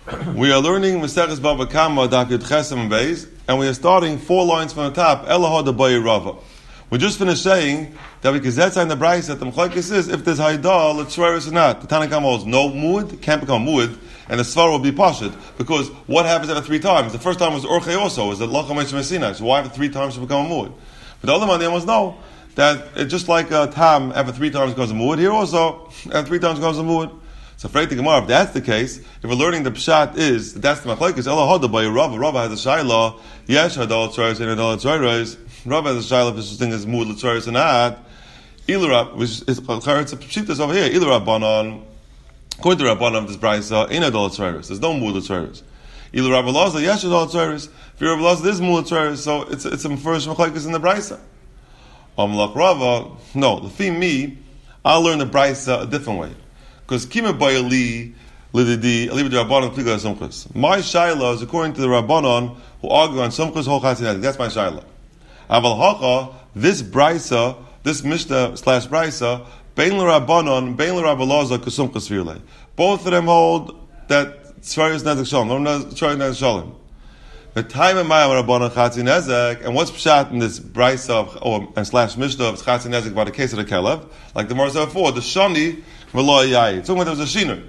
We are learning Maseches Bava Kama Daf Yud Chesem Beis, and we are starting 4 lines from the top. Elaha Debayi Rava. We just finished saying that we can in the Bryce that the Mechlekes is if there's Haidal, let's swear or not. The Tanakh holds no Muad, can't become Muad, and the Svar will be Pashut, because what happens after 3 times? The first time was Orchei also, was the Lacha Meish Mesina, so why after 3 times to become a Muad? But the other man, they must know that it's just like a Tam after 3 times becomes a Muad, here also, after 3 times becomes a Muad. So afraid the Gemara, if that's the case, if we're learning the Pshat is, that's the Machlekes, Ela Hoda by Rava. Rava has a Shaila, Yesh Hadal Tzoros and Hadal Tzoros. Rava has a Shaila, if this thing is Mud Tzoros and Ad. Ilurab, which is, it's a Pshitas over here, Ilurab Banan, according to Rabbanan of this Brisa, in Hadal Tzoros. There's no Mud Tzoros. Ilurab Alaza, Yesh Hadal Tzoros. If you're Alaza, there's Mud Tzoros, so it's a first Machlekes in the Brisa. Amlach Rava, no, Lefi me, I'll learn the Brisa a different way. Because Kima Bayali Lididi Alibid Rabbanon Pliga Sumchus. My Shaila is according to the Rabbanon who argue on Sumchus Hol Chatzin. That's my Shaila. Aval Hacha, this Brisa, this Mishnah / Brisa, Bein Rabbanon, Bein Rabbalaza Kusumchus Virle. Both of them hold that Tzvar is Nezek Shalom. No, Tzvar is Nezek Shalom. The time of my Rabbanon Chatzin Nezek, and what's Pshat in this Brisa and / Mishnah of Chatzin Nezek about the case of the Kelev, like the Mar said before, the Shani. It's talking about there was a shinur.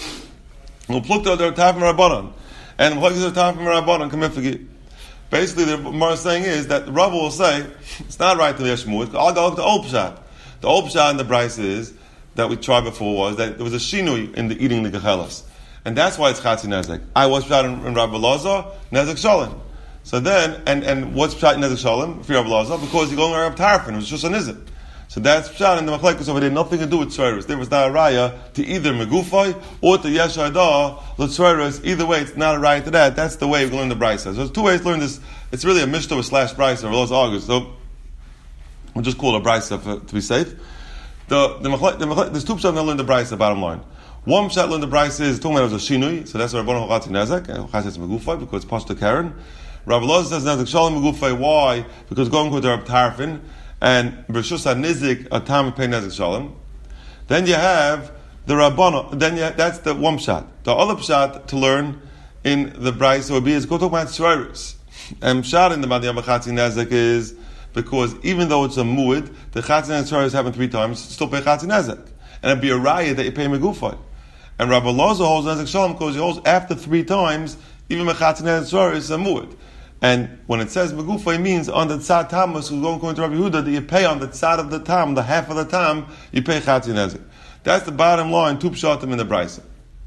We'll plug the Taf from Rabbanon. And the Taf from Rabbanon, come in. Basically, the Gemara is saying is that Rava will say, it's not right to the Yeshmut, I'll go to the old Pshat. The old Pshat in the Bryce is, that we tried before was, that there was a shinui in the eating the Gechelas. And that's why it's Chatzi Nezek. I was Pshat in Rabbi Lazar, Nezek Shalom. So then, and what's Pshat in Nezek Shalom, for Rabbi Lazar? Because you're going to Rabbi Tarfin, it was just a Nizit. So that's Pshat and the Machlekes over there, nothing to do with Tzveros. There was not a raya to either Megufay or to Yeshaydah, L'Tzveros. Either way, it's not a raya to that. That's the way we're going to learn the Brisa. So there's 2 ways to learn this. It's really a Mishnah / Brisa, or those argues. So we'll just call it a Brisa to be safe. There's 2 Pshat that learn the Brisa, bottom line. One Pshat learn the Brisa is talking about it was a Shinui, so that's what Rabbanon Hochatzi Nezek, and Hochatzi says Megufay, because it's Pashta Karen. Rabbi Loza says Nezek Shalom Megufay, why? Because going with the Rabbi Tarfin, and B'Rishus HaNizik a Tam Pei Nezek Shalom. Then you have the Rabbana. That's the one Pshat. The other Pshat to learn in the Brisa would be is go talk about Tzveros. And Pshat in the Madiyam Chatzi Nezek is because even though it's a Muad, the Chatzi and Tzveros happen 3 times, still pay Chatzi Nezek, and it'd be a raya that you pay Megufay. And Rabbi Loza holds Nezek Shalom because he holds after 3 times, even Chatzi Nezek Tzveros is a Muad. And when it says Megufay, it means on the tzad tamas, who's going to Rabbi Yehuda, that you pay on the tzad of the tam, the half of the tam, you pay Chatzi Nezek. That's the bottom line, 2 pshatim in the Brisa.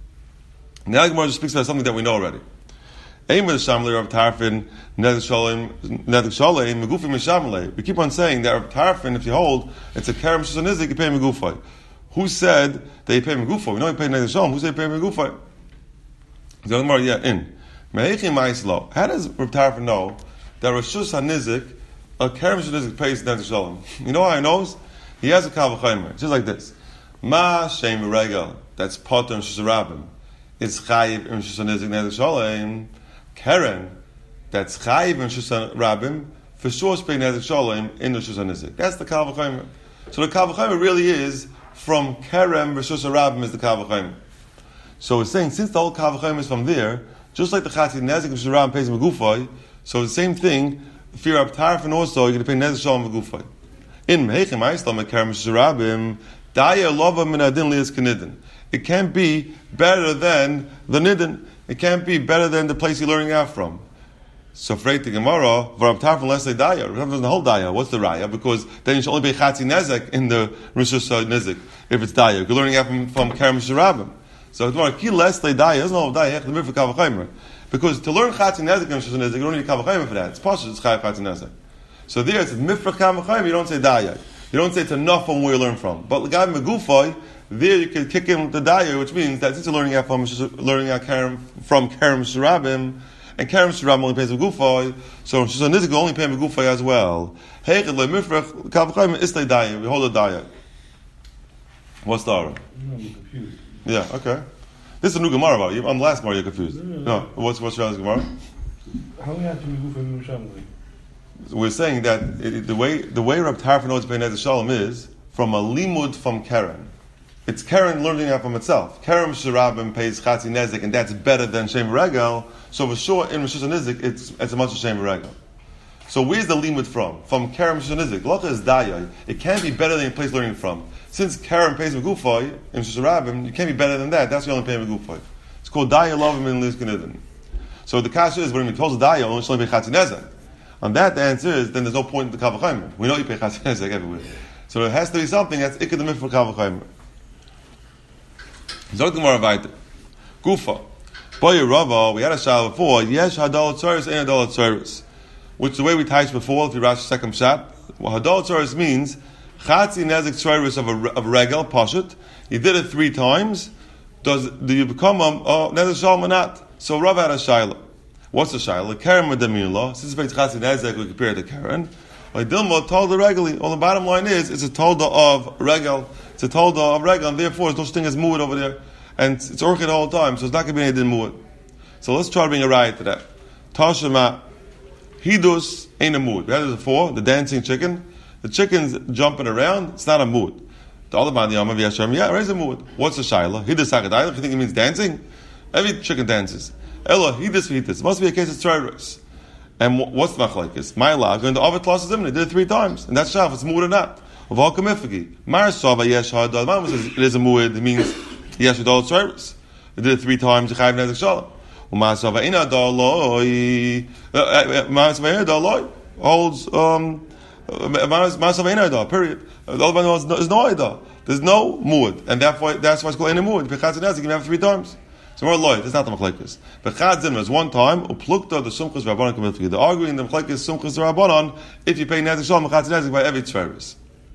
Now the Gemara just speaks about something that we know already. We keep on saying that Rav Tarfin, if you hold, it's a Kerem Shushan Nizik, you pay Megufay. Who said that you pay Megufay? We know you pay Nezek Shalom. Who said you pay Megufay? The Gemara, in. How does Rav Tarfin know that Rishus HaNizik, a Kerem Shushan Nizik pays Nezek Shalom? You know how he knows? He has a Kal V'Chomer. Just like this. Ma Shem Regel, that's Potter and Shushan Rabbim. It's Chayiv and Shushan Nizik Nezek Shalom. Keren, that's Chayiv and Shushan Rabbim, for sure is paying Nezek Shalom in the Shushan Nizik. That's the Kal V'Chomer. So the Kal V'Chomer really is from Kerem Shushan Rabbim is the Kal V'Chomer. So we're saying since the whole Kal V'Chomer is from there, just like the Chatzi Nezek of Shushan Rabbim pays Megufay, so the same thing, if you're Rabbi Tarfin also, you're going to pay Nezek Shalom Megufay. In Mehechim Aislam Kerem Shushan Rabbim, Daya Lova Min Adin Lias Kenidin. It can't be better than the Nidin. It can't be better than the place you're learning out from. So for the Gemara, Rabbi Tarfin unless they Daya, Rabbi doesn't hold Daya. What's the Raya? Because then you should only pay Chatzi Nezek in the Rishus Nizik if it's Daya. You're learning out from Kerem Shushan Rabbim. So tomorrow, ki less they die, doesn't know die, the for Kal V'Chomer. Because to learn Chatzi Nezek and Shushan Nizik, you don't need Kal V'Chomer for that. It's possible it's Chayav Chatzi Nezek. So there it's Mifra Kal V'Chomer, you don't say Daya. You don't say it's enough from where you learn from. But the guy Megufay, there you can kick in the Daya, which means that since you're learning out from Kerem Shurabim, and Kerem Shurabim only pays Megufay, so Shushan Nizik will only pay Megufay as well. Hey, Mifra Kal V'Chomer is the Daya, we hold the Daya. What's the Ara? I'm confused. Yeah, okay. This is a new Gemara about you. On the last Gemara, you're confused. No, what's your Gemara? How do you have to move from Shamli? We're saying that the way Rab Tarfin knows Pei Nezek Shalom is from a limud from Keren. it's Karen learning out from itself. Karen Sharabim pays Chatzi Nezek, and that's better than Shem Regel. So for sure, in Rosh Hashanah, it's as much as Shem Regel. So where's the limit from? From Karen Rosh Hashanah. Locha is Daya. It can't be better than a place learning from. Since Karen pays Megufay in Rosh Hashanah, you can't be better than that. That's the only pay Megufay. It's called Daya Lovim in Lizkanidin. So the kasha is when we told Daya, only Shalom pay Chatzi Nezek. On that, the answer is then there's no point in the Kavachayim. We know you pay Chatzi Nezek everywhere. So it has to be something that's ikadamif for Kavachayim. Zog the Gemara weiter. Gufa. Boy Rava, we had a shal before. Yesh hadal tzoros, ein hadal tzoros. Which the way we touched before, if you rush second shot, what hadal tzoros means, chatzi nezik tzoros of a regel, pashut. You did it 3 times. Do you become nezik shalom or not? So Rava had a shayla. What's the shayla? Karen medamila. Since it's chatzi nezik, we compare it to Karen. Dilma told the regularly. Well, the bottom line is, it's a tolda of regel. It's a tolda of regel, and therefore there's no such thing as muad over there. And it's orchid the whole time, so it's not going to be anything muad. So let's try to bring a riot to that. Tashema, hidus ain't a muad. We had it before, the dancing chicken. The chicken's jumping around, it's not a muad. The other man, the Yamav Yashem, yeah, it's a muad. What's the shayla? Hidus hakadayla, you think it means dancing? Every chicken dances. Ella, hidus v'hidus. It must be a case of tzreiros. And what's the machlekes? My lag, and the Ovid lost him, they did it 3 times. And that's shaf, it's muad or not. Of all kamifagi. Mar sava yesh hadal. Mama says it is a muad, it means yesh hadal tzreiros. They did it 3 times, Chayiv Nezek Shalom. Mar sava ina daloi. Mar sava ina daloi holds, Mar sava ina daloi, period. The other one there's no ida. There's no muad. And that's why it's called ina muad. Because Chatzi Nezek, you can have it 3 times. So more loy, it's not the machlekes. But Chadzim is 1 time, uplukta the sumchus rabbanon committed. They're arguing the machlekes sumchus rabbanon if you pay nezek shalom Chatzi Nezek by every tzveris.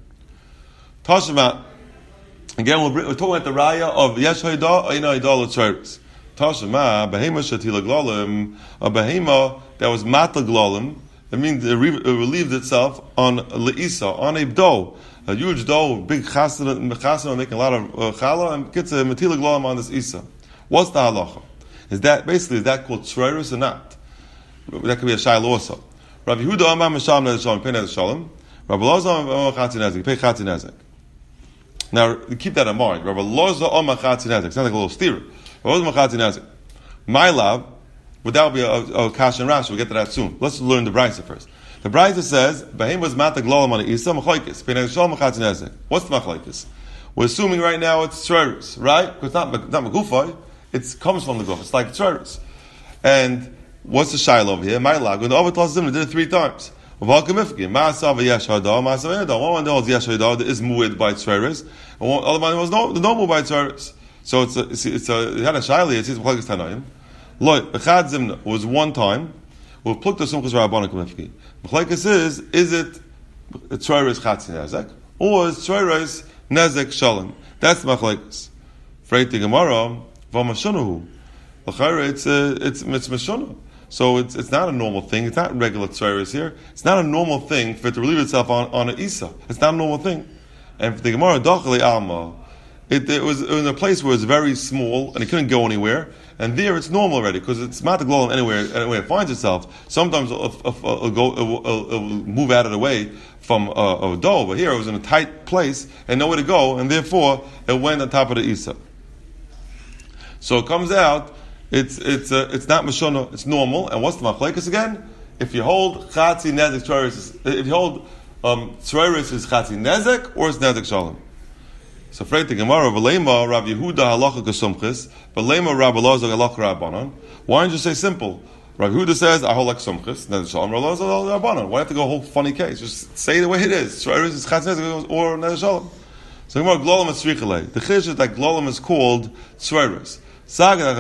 Tashema, again we're talking about the raya of yesh hayda or ina hayda tzveris. Tashema, behema shatila glolim, a behema that was mata glolim, that means it relieved itself on leisa, on a dough. A huge dough, big chasana, making a lot of challah, and gets a matila glolim on this isa. What's the halacha? Is that called tzreiros or not? That could be a shayla also. Rabbi Yehuda Amar Misham Nezek Shalom, pay Nezek Shalom. Rabbi Loza Amar Chatzi Nezek, pay Chatzi Nezek. Now keep that in mind. Rabbi Loza Amar Chatzi Nezek. Sounds like a little steer. Rabbi Loza Amar Chatzi Nezek. My love, but that will be a kash and rash. We'll get to that soon. Let's learn the brayso first. The brayso says, "Behem was mata glolam on the isa machlekes. Pay Nezek Shalom Chatzi Nezek." What's the machlekes? We're assuming right now it's tzreiros, right? Because it's not megufay. It comes from the guf. It's like tzreiros. And what's the shayla over here? My lag. When the Ovid lost him, they did it 3 times. One one holds yesh hada. There is muad by tzreiros. And one other one was no muad by tzreiros. So it had a shayla. It says machlekes tanoim. Loy bechad zimna was 1 time. We'll pluk the sumchus rabbanon kamifki. Machlekes is it tzreiros chatzi nezek or is tzreiros nezek shalom? That's the machlekes. Freit the Gemara. It's mishona. So it's not a normal thing. It's not regular tzreiros here. It's not a normal thing for it to relieve itself on an isa. It's not a normal thing. And for the Gemara, dachali alma, it was in a place where it's very small and it couldn't go anywhere. And there it's normal already because it's not the glow anywhere it finds itself. Sometimes it'll move out of the way from a dough, but here it was in a tight place and nowhere to go, and therefore it went on top of the isa. So it comes out, it's not mashona, it's normal. And what's the machlekes again? If you hold chatzi nezek tzreiros, if you hold tzreiros is chatzi nezek or it's nezek shalom. So freit the Gemara, v'leima Rav Yehuda halacha kesumchis, v'leima Rav Elazar halacha rabbanon. Why don't you say simple? Rav Yehuda says I hold like sumchis, nezek shalom. Rav Elazar halacha rabbanon. Why have to go a whole funny case? Just say the way it is. Tzreiros is chatzi nezek or nezek shalom. So Gemara glolam is tzrichalei. The chiddush is that glolam is called tzreiros. Since it's a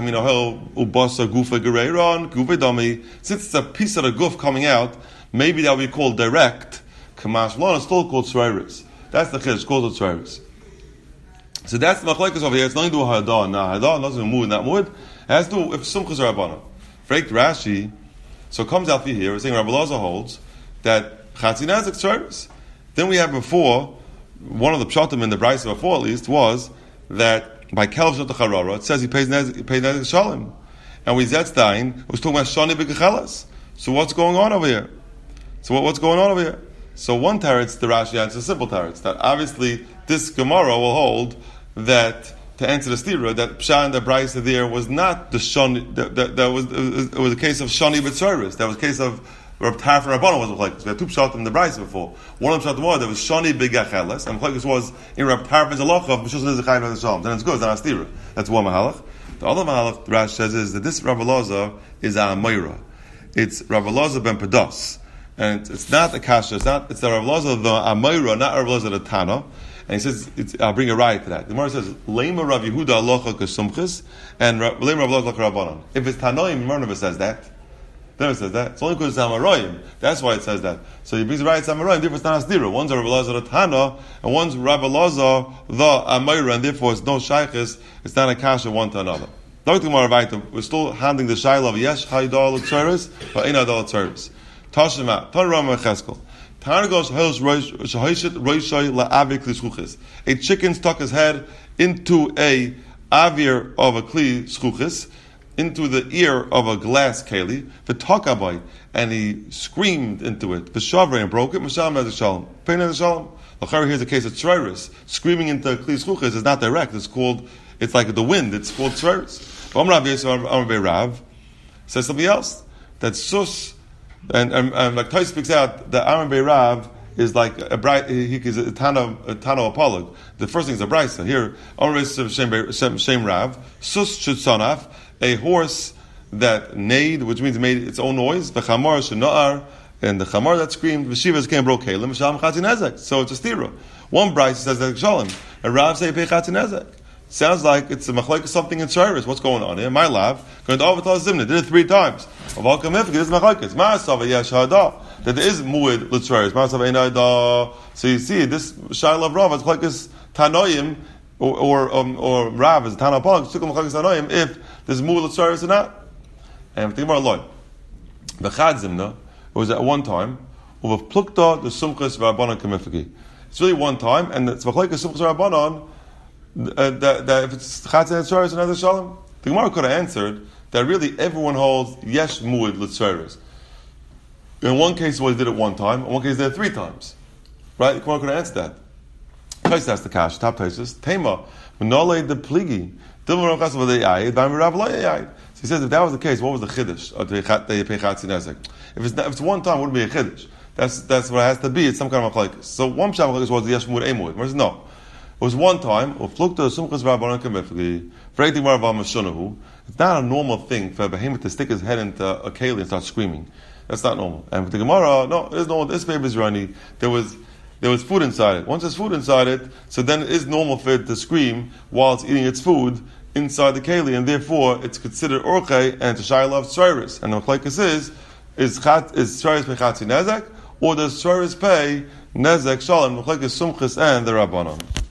piece of the guf coming out, maybe that will be called direct. Kamash Lon is still called tzreiros. That's the chiddush, called tzreiros. So that's the machlekes over here. It's nothing to do with hadah. Now hadah doesn't move, not mud. It has to do if sumchus rabbanon. Freik Rashi. So it comes out here. We're saying Rabbi Elazar holds that chatzi nezek tzreiros. Then we have before one of the pshatim in the brayso before at least was that. By Kelv Shot Charara, it says he pays nezek shalom, and we Zetstein was talking about shani b'gechelas. So what's going on over here? So what's going on over here? So one teretz, the Rashi answers a simple teretz that obviously this Gemara will hold that to answer the stira that Psha and the Brisa there was not the shoni. It was a case of shoni b'tzoros. That was a case of Reb Tarf and Rabbanon was like. So we had two pshatim in the Brisa before. One of them pshatim was there was shoni b'gacheles, and the was in Reb Tarf and Zalochav b'shus nezachayim v'zashalom. Then it's good. It's not a stira. That's one mahalach. The other mahalach the Rash says is that this Rav Elazar is a Amoira. It's Rav Elazar ben Pedas. And it's not a kasha, it's the Rav Elazar the Amoira, not Rav Elazar the Tana. And he says, I'll bring a riot to that. The Gemara says, Leima Rav Yehuda alocha kesumchis, and Leima Rav Elazar Rabbanon. If it's Tanoim, Gemara never says that. Never says that. It's only because it's Amaroyim. That's why it says that. So he brings a riot to Amaroyim, therefore it's not Asdira. One's Rav Elazar the Tana, and one's Rav Elazar the Amoira, and therefore it's no shaykhis, it's not a kasha one to another. We're still handling the shayla of yesh chaydal tzeres, but ein adal tzeres. Tashima, Tanram Cheskel. Targos hos shahishit roishay la'avir kli schuchis. A chicken stuck his head into a avir of a kli schuchis, into the ear of a glass keli, v'takabai, and he screamed into it. V'shavre and broke it. Masham as a shalom. Pain as a shalom. L'chari here's a case of tzeres. Screaming into a kli schuchis is not direct. It's like the wind. It's called tzeres. Rav says something else. That sus and like Tais speaks out that Amar Rav is like a bright. He is a tano apolog. The first thing is a brisa. Here Amar Shem Rav sus shutsanaf, a horse that neighed, which means made its own noise. The chamar shenar, and the chamar that screamed. V'shivas came broke kalim. Misham chatinezek. So it's a stira. One brisa says that shalom. And Rav say pei chatinezek. Sounds like it's a machlekes something in Shairis. What's going on here? My love, going to Avatar Zimna, did it 3 times. Of all kamifik, this is machlekes. Ma'asava yesh hada. That there is muid l'Shairis. Ma'asava ein hada. So you see, this Shaila of Rav is machlekes Tanoim, or Rav is Tana Apolog, it's machlekes Tanoim, if there's muid l'Shairis or not. And think about Loi. B'chad Zimna, it was at one time, of plukta the sumchas v'abanan kamifiki. It's really one time, and it's machlekes sumchas v'abanan, that if it's chatzin and tzeres another shalom, the Gemara could have answered that really everyone holds yesh muid l'tzeres. In one case, he did it 1 time. In one case, he did it 3 times. Right? The Gemara could have answered that. Tais that's the kash. Top Taisus. Tema v'nolei de pligi. Dilma rachas v'dei b'am Rav lo yayid. So he says if that was the case, what was the chiddush of the pei chatzin nezek? If it's 1 time, it wouldn't be a chiddush. That's what it has to be. It's some kind of machlekes. So one pshat machlekes was the yesh muid a muid. Whereas no. It was 1 time. It's not a normal thing for a behemoth to stick his head into a keli and start screaming. That's not normal. And with the Gemara, no, it is normal. This baby is runny. There was food inside it. Once there's food inside it, so then it is normal for it to scream while it's eating its food inside the keli, and therefore it's considered orche and it's a shayla of tzeres. And the machlekes is tzeres pei chatzi nezek, or does tzeres pei nezek shalom? Machlekes sumchis and the rabbanon.